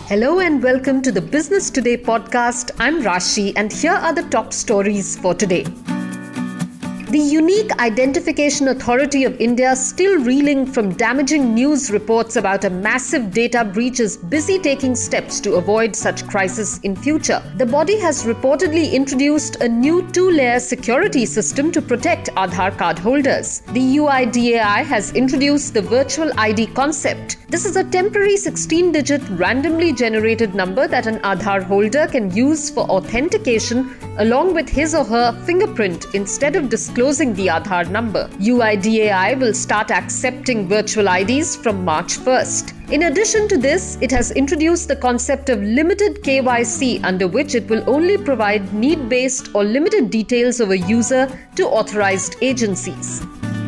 Hello and welcome to the Business Today podcast. I'm Rashi and here are the top stories for today. The Unique Identification Authority of India, still reeling from damaging news reports about a massive data breach, is busy taking steps to avoid such crises in future. The body has reportedly introduced a new 2-layer security system to protect Aadhaar card holders. The UIDAI has introduced the virtual ID concept. This is a temporary 16-digit randomly generated number that an Aadhaar holder can use for authentication along with his or her fingerprint instead of disclosing the Aadhaar number. UIDAI will start accepting virtual IDs from March 1st. In addition to this, it has introduced the concept of limited KYC, under which it will only provide need-based or limited details of a user to authorized agencies.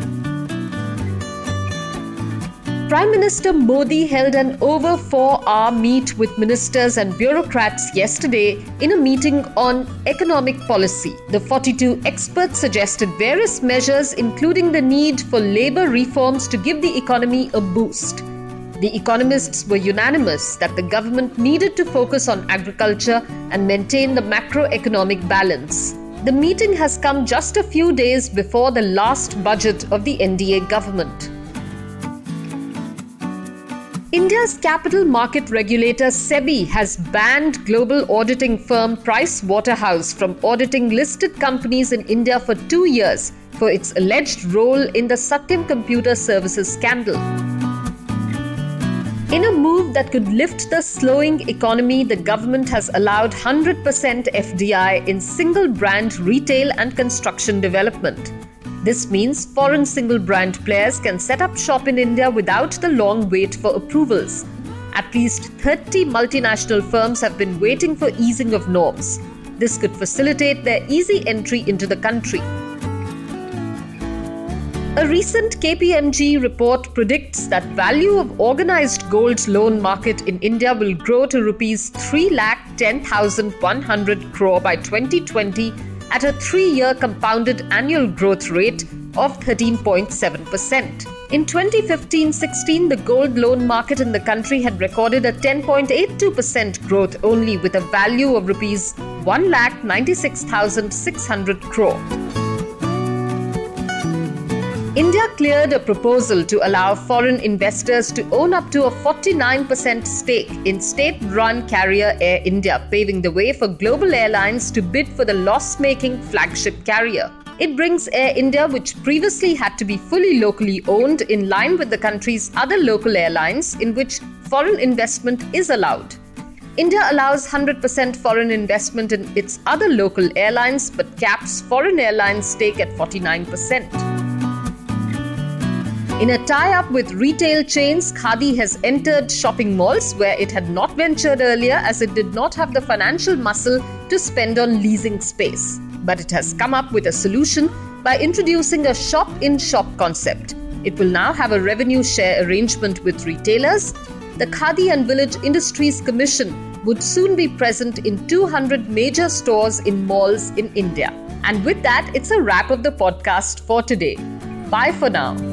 Prime Minister Modi held an over 4-hour meet with ministers and bureaucrats yesterday in a meeting on economic policy. The 42 experts suggested various measures, including the need for labor reforms to give the economy a boost. The economists were unanimous that the government needed to focus on agriculture and maintain the macroeconomic balance. The meeting has come just a few days before the last budget of the NDA government. India's capital market regulator SEBI has banned global auditing firm Price Waterhouse from auditing listed companies in India for 2 years for its alleged role in the Satyam Computer Services scandal. In a move that could lift the slowing economy, the government has allowed 100% FDI in single-brand retail and construction development. This means foreign single-brand players can set up shop in India without the long wait for approvals. At least 30 multinational firms have been waiting for easing of norms. This could facilitate their easy entry into the country. A recent KPMG report predicts that value of organized gold loan market in India will grow to rupees 3,10,100 crore by 2020 at a 3-year compounded annual growth rate of 13.7%. In 2015-16, the gold loan market in the country had recorded a 10.82% growth only, with a value of rupees 1,96,600 crore. India cleared a proposal to allow foreign investors to own up to a 49% stake in state-run carrier Air India, paving the way for global airlines to bid for the loss-making flagship carrier. It brings Air India, which previously had to be fully locally owned, in line with the country's other local airlines in which foreign investment is allowed. India allows 100% foreign investment in its other local airlines but caps foreign airlines' stake at 49%. In a tie-up with retail chains, Khadi has entered shopping malls where it had not ventured earlier, as it did not have the financial muscle to spend on leasing space. But it has come up with a solution by introducing a shop-in-shop concept. It will now have a revenue share arrangement with retailers. The Khadi and Village Industries Commission would soon be present in 200 major stores in malls in India. And with that, it's a wrap of the podcast for today. Bye for now.